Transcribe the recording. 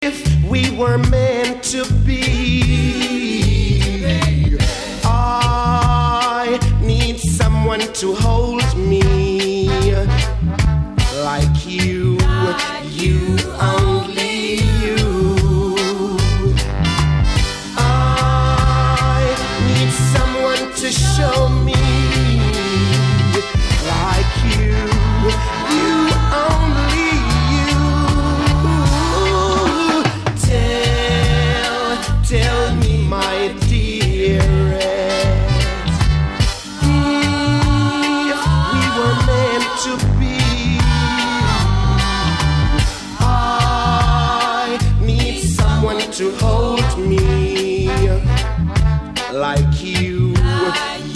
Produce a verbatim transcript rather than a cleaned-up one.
We were meant to be. I need someone to hold me like you, you, only you. I need someone to show me like you, you, only you. Tell, tell me, my dearest, if we were meant to be. I need someone to hold me like you.